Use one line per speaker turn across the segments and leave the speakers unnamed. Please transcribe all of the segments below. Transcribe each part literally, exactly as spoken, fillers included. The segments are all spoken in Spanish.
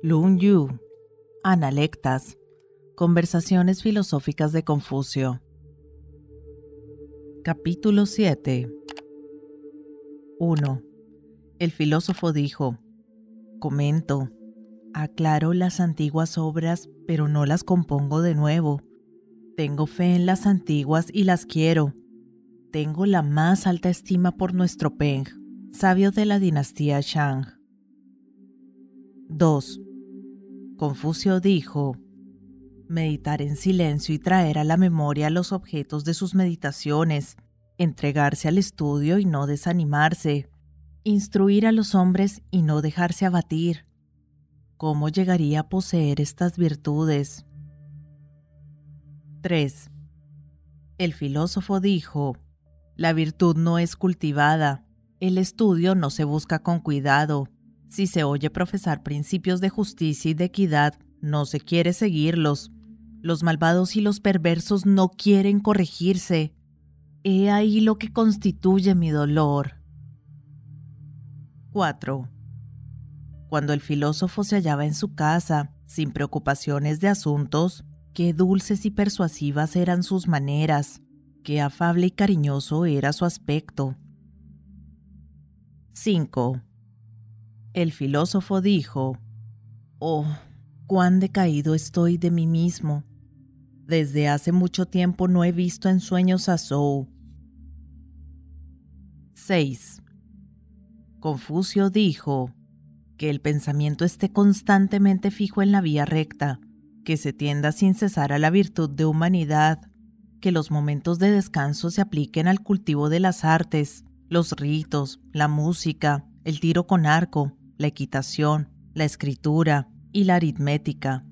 Lun Yu, Analectas, Conversaciones filosóficas de Confucio. Capítulo siete. uno. El filósofo dijo: comento, aclaro las antiguas obras, pero no las compongo de nuevo. Tengo fe en las antiguas y las quiero. Tengo la más alta estima por nuestro Peng, sabio de la dinastía Shang. dos. Confucio dijo: meditar en silencio y traer a la memoria los objetos de sus meditaciones, entregarse al estudio y no desanimarse, instruir a los hombres y no dejarse abatir. ¿Cómo llegaría a poseer estas virtudes? tres. El filósofo dijo: la virtud no es cultivada, el estudio no se busca con cuidado. Si se oye profesar principios de justicia y de equidad, no se quiere seguirlos. Los malvados y los perversos no quieren corregirse. He ahí lo que constituye mi dolor. cuatro. Cuando el filósofo se hallaba en su casa, sin preocupaciones de asuntos, qué dulces y persuasivas eran sus maneras, qué afable y cariñoso era su aspecto. cinco. El filósofo dijo: oh, cuán decaído estoy de mí mismo. Desde hace mucho tiempo no he visto en sueños a Zhou. seis. Confucio dijo: que el pensamiento esté constantemente fijo en la vía recta, que se tienda sin cesar a la virtud de humanidad, que los momentos de descanso se apliquen al cultivo de las artes, los ritos, la música, el tiro con arco, la equitación, la escritura y la aritmética.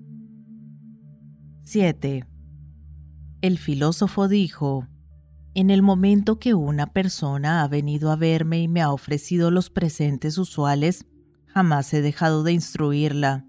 siete. El filósofo dijo: en el momento que una persona ha venido a verme y me ha ofrecido los presentes usuales, jamás he dejado de instruirla.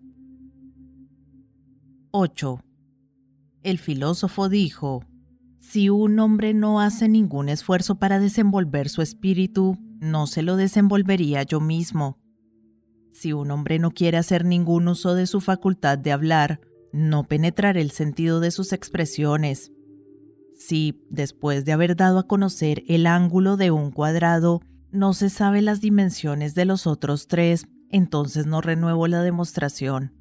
ocho. El filósofo dijo: si un hombre no hace ningún esfuerzo para desenvolver su espíritu, no se lo desenvolvería yo mismo. Si un hombre no quiere hacer ningún uso de su facultad de hablar, no penetraré el sentido de sus expresiones. Si, después de haber dado a conocer el ángulo de un cuadrado, no se sabe las dimensiones de los otros tres, entonces no renuevo la demostración.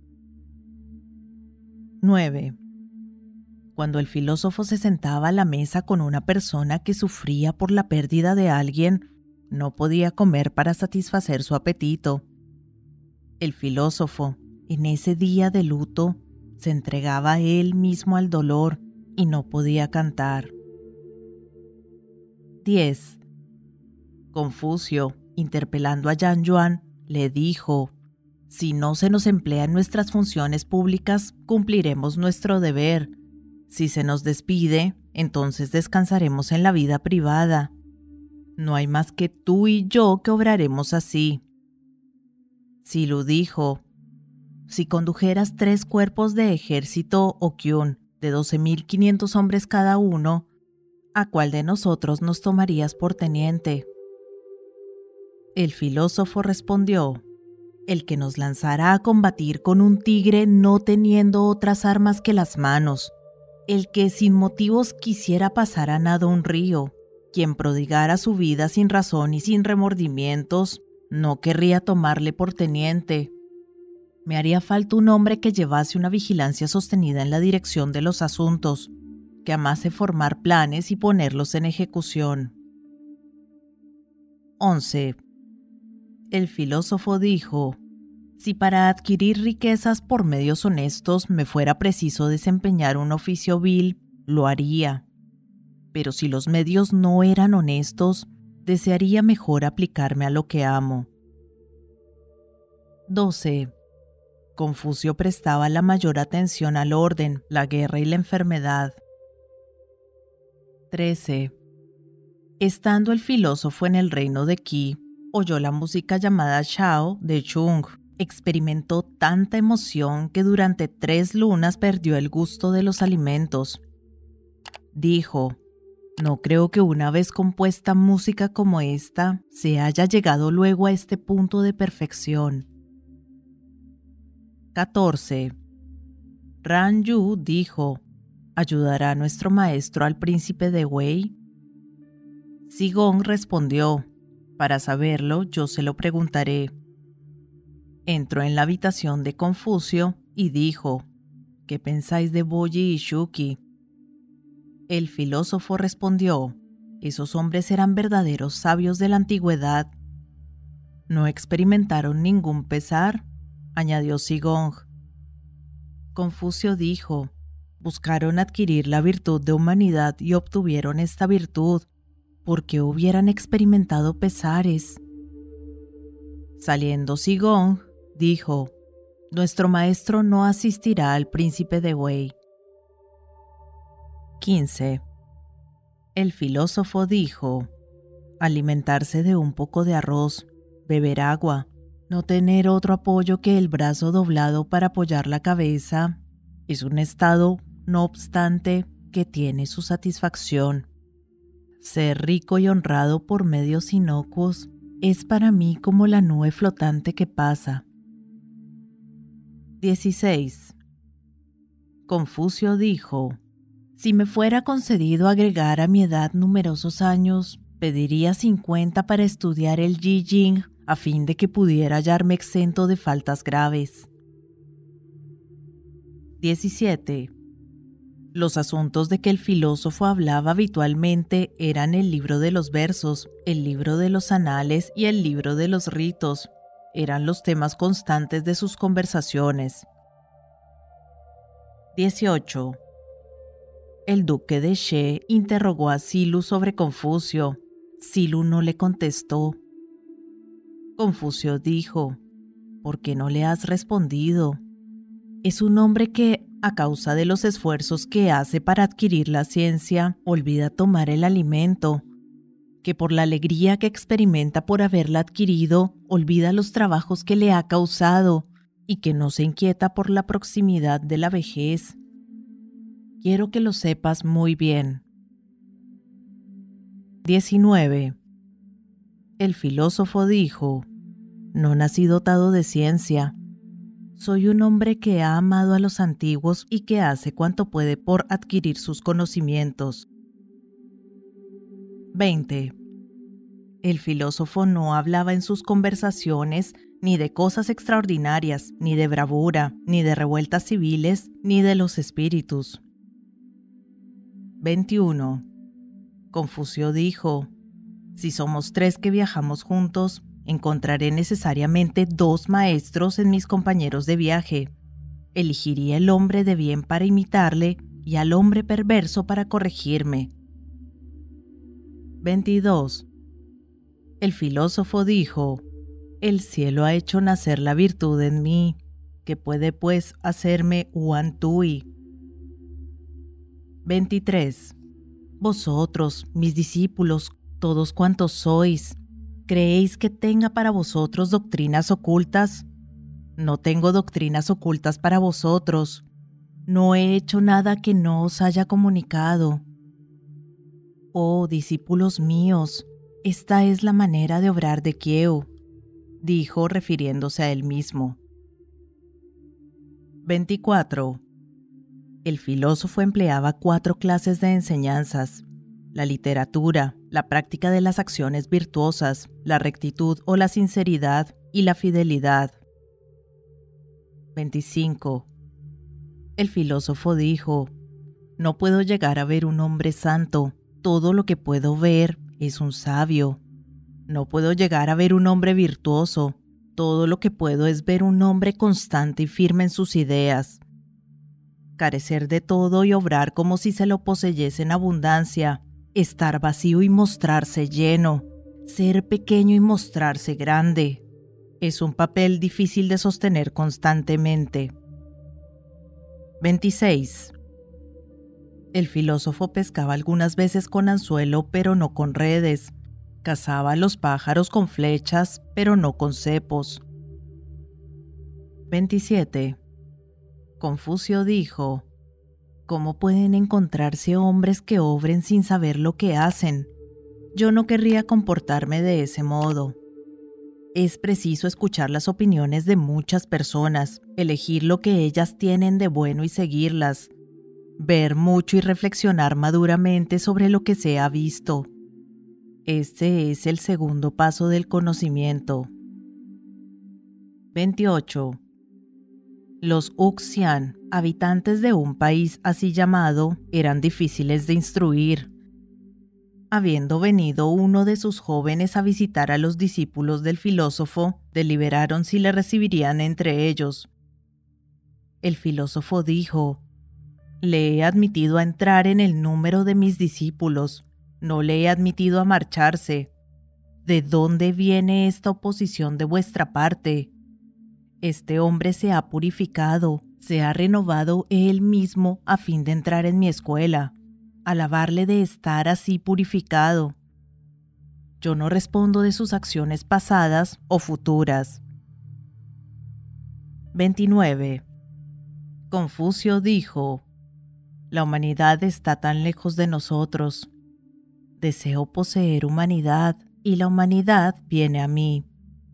nueve. Cuando el filósofo se sentaba a la mesa con una persona que sufría por la pérdida de alguien, no podía comer para satisfacer su apetito. El filósofo, en ese día de luto, se entregaba él mismo al dolor y no podía cantar. diez. Confucio, interpelando a Yan Yuan, le dijo: si no se nos emplea en nuestras funciones públicas, cumpliremos nuestro deber. Si se nos despide, entonces descansaremos en la vida privada. No hay más que tú y yo que obraremos así. Silu dijo: si condujeras tres cuerpos de ejército o Kyun de doce mil quinientos hombres cada uno, ¿a cuál de nosotros nos tomarías por teniente? El filósofo respondió: el que nos lanzara a combatir con un tigre no teniendo otras armas que las manos, el que sin motivos quisiera pasar a nado un río, quien prodigara su vida sin razón y sin remordimientos, no querría tomarle por teniente. Me haría falta un hombre que llevase una vigilancia sostenida en la dirección de los asuntos, que amase formar planes y ponerlos en ejecución. once. El filósofo dijo: si para adquirir riquezas por medios honestos me fuera preciso desempeñar un oficio vil, lo haría. Pero si los medios no eran honestos, desearía mejor aplicarme a lo que amo. doce. Confucio prestaba la mayor atención al orden, la guerra y la enfermedad. trece. Estando el filósofo en el reino de Qi, oyó la música llamada Shao de Chung. Experimentó tanta emoción que durante tres lunas perdió el gusto de los alimentos. Dijo: no creo que una vez compuesta música como esta, se haya llegado luego a este punto de perfección. catorce. Ran Yu dijo, ¿ayudará nuestro maestro al príncipe de Wei? Zigong respondió, para saberlo yo se lo preguntaré. Entró en la habitación de Confucio y dijo, ¿qué pensáis de Boyi y Shuqi? El filósofo respondió, esos hombres eran verdaderos sabios de la antigüedad. ¿No experimentaron ningún pesar?, añadió Zigong. Confucio dijo, buscaron adquirir la virtud de humanidad y obtuvieron esta virtud, porque hubieran experimentado pesares. Saliendo Zigong, dijo, nuestro maestro no asistirá al príncipe de Wei. quince. El filósofo dijo, alimentarse de un poco de arroz, beber agua, no tener otro apoyo que el brazo doblado para apoyar la cabeza, es un estado, no obstante, que tiene su satisfacción. Ser rico y honrado por medios inocuos es para mí como la nube flotante que pasa. dieciséis. Confucio dijo, si me fuera concedido agregar a mi edad numerosos años, pediría cincuenta para estudiar el Yi Jing a fin de que pudiera hallarme exento de faltas graves. diecisiete. Los asuntos de que el filósofo hablaba habitualmente eran el libro de los versos, el libro de los anales y el libro de los ritos. Eran los temas constantes de sus conversaciones. dieciocho. El duque de She interrogó a Zilu sobre Confucio. Zilu no le contestó. Confucio dijo, ¿por qué no le has respondido? Es un hombre que, a causa de los esfuerzos que hace para adquirir la ciencia, olvida tomar el alimento, que por la alegría que experimenta por haberla adquirido, olvida los trabajos que le ha causado y que no se inquieta por la proximidad de la vejez. Quiero que lo sepas muy bien. diecinueve. El filósofo dijo, no nací dotado de ciencia. Soy un hombre que ha amado a los antiguos y que hace cuanto puede por adquirir sus conocimientos. veinte. El filósofo no hablaba en sus conversaciones ni de cosas extraordinarias, ni de bravura, ni de revueltas civiles, ni de los espíritus. veintiuno. Confucio dijo, si somos tres que viajamos juntos, encontraré necesariamente dos maestros en mis compañeros de viaje. Elegiría el hombre de bien para imitarle y al hombre perverso para corregirme. veintidós. El filósofo dijo, el cielo ha hecho nacer la virtud en mí, que puede pues hacerme Huan Tui. veintitrés. Vosotros, mis discípulos, todos cuantos sois, ¿creéis que tenga para vosotros doctrinas ocultas? No tengo doctrinas ocultas para vosotros. No he hecho nada que no os haya comunicado. Oh, discípulos míos, esta es la manera de obrar de Kieu, dijo refiriéndose a él mismo. veinticuatro. El filósofo empleaba cuatro clases de enseñanzas: la literatura, la práctica de las acciones virtuosas, la rectitud o la sinceridad y la fidelidad. veinticinco. El filósofo dijo, no puedo llegar a ver un hombre santo, todo lo que puedo ver es un sabio. No puedo llegar a ver un hombre virtuoso, todo lo que puedo es ver un hombre constante y firme en sus ideas. Carecer de todo y obrar como si se lo poseyese en abundancia, estar vacío y mostrarse lleno, ser pequeño y mostrarse grande, es un papel difícil de sostener constantemente. veintiséis. El filósofo pescaba algunas veces con anzuelo, pero no con redes. Cazaba a los pájaros con flechas, pero no con cepos. veintisiete. Confucio dijo, ¿cómo pueden encontrarse hombres que obren sin saber lo que hacen? Yo no querría comportarme de ese modo. Es preciso escuchar las opiniones de muchas personas, elegir lo que ellas tienen de bueno y seguirlas, ver mucho y reflexionar maduramente sobre lo que se ha visto. Este es el segundo paso del conocimiento. veintiocho. Los Uxian, habitantes de un país así llamado, eran difíciles de instruir. Habiendo venido uno de sus jóvenes a visitar a los discípulos del filósofo, deliberaron si le recibirían entre ellos. El filósofo dijo: «Le he admitido a entrar en el número de mis discípulos, no le he admitido a marcharse. ¿De dónde viene esta oposición de vuestra parte? Este hombre se ha purificado, se ha renovado él mismo a fin de entrar en mi escuela. Alabarle de estar así purificado. Yo no respondo de sus acciones pasadas o futuras». veintinueve. Confucio dijo: «La humanidad está tan lejos de nosotros. Deseo poseer humanidad y la humanidad viene a mí».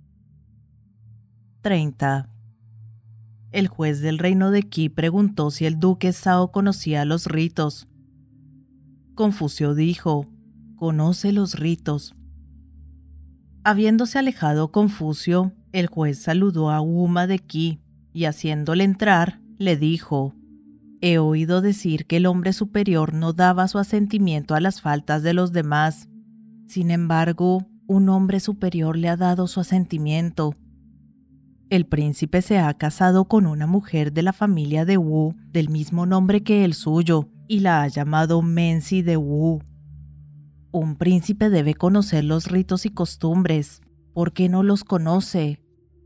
treinta. El juez del reino de Qi preguntó si el duque Zhao conocía los ritos. Confucio dijo: «Conoce los ritos». Habiéndose alejado Confucio, el juez saludó a Wuma de Qi y haciéndole entrar, le dijo: «He oído decir que el hombre superior no daba su asentimiento a las faltas de los demás. Sin embargo, un hombre superior le ha dado su asentimiento. El príncipe se ha casado con una mujer de la familia de Wu, del mismo nombre que el suyo, y la ha llamado Menzi de Wu. Un príncipe debe conocer los ritos y costumbres. ¿Por qué no los conoce?».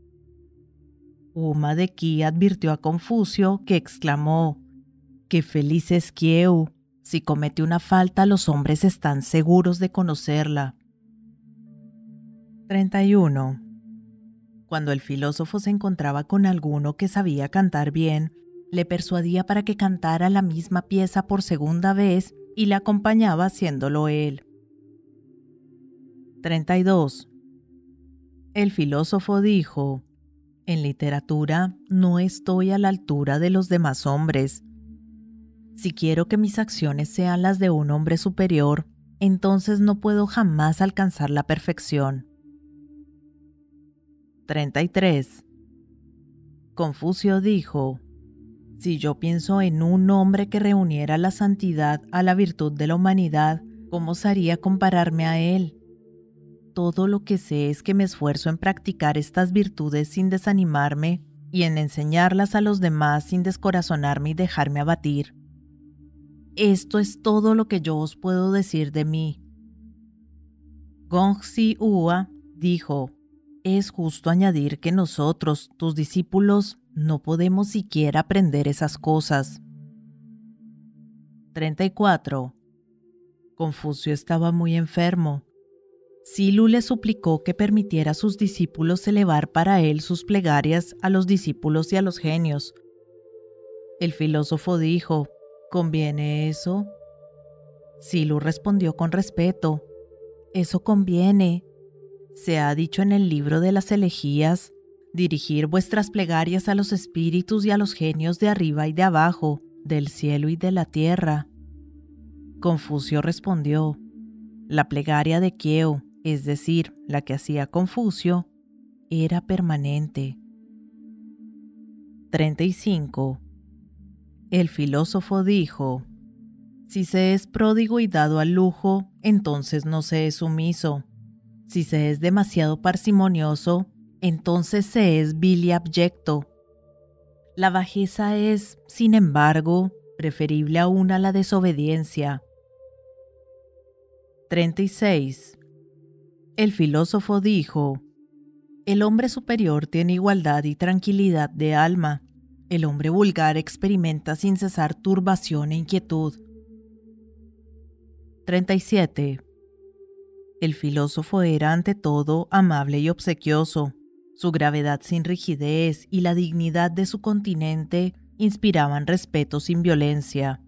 Wuma de Qi advirtió a Confucio, que exclamó: «¡Qué feliz es Qiu! Si comete una falta, los hombres están seguros de conocerla». treinta y uno. Cuando el filósofo se encontraba con alguno que sabía cantar bien, le persuadía para que cantara la misma pieza por segunda vez y le acompañaba haciéndolo él. treinta y dos. El filósofo dijo: «En literatura no estoy a la altura de los demás hombres. Si quiero que mis acciones sean las de un hombre superior, entonces no puedo jamás alcanzar la perfección». treinta y tres. Confucio dijo: «Si yo pienso en un hombre que reuniera la santidad a la virtud de la humanidad, ¿cómo osaría compararme a él? Todo lo que sé es que me esfuerzo en practicar estas virtudes sin desanimarme y en enseñarlas a los demás sin descorazonarme y dejarme abatir. Esto es todo lo que yo os puedo decir de mí». Gongxi Hua dijo: «Es justo añadir que nosotros, tus discípulos, no podemos siquiera aprender esas cosas». treinta y cuatro. Confucio estaba muy enfermo. Silu le suplicó que permitiera a sus discípulos elevar para él sus plegarias a los discípulos y a los genios. El filósofo dijo: «¿Conviene eso?». Silu respondió con respeto: «Eso conviene. Se ha dicho en el libro de las elegías: dirigir vuestras plegarias a los espíritus y a los genios de arriba y de abajo, del cielo y de la tierra». Confucio respondió: «La plegaria de Qiu, es decir, la que hacía Confucio, era permanente». treinta y cinco. El filósofo dijo: «Si se es pródigo y dado al lujo, entonces no se es sumiso. Si se es demasiado parsimonioso, entonces se es vil y abyecto. La bajeza es, sin embargo, preferible aún a la desobediencia». treinta y seis. El filósofo dijo: «El hombre superior tiene igualdad y tranquilidad de alma. El hombre vulgar experimenta sin cesar turbación e inquietud». treinta y siete. El filósofo era ante todo amable y obsequioso. Su gravedad sin rigidez y la dignidad de su continente inspiraban respeto sin violencia.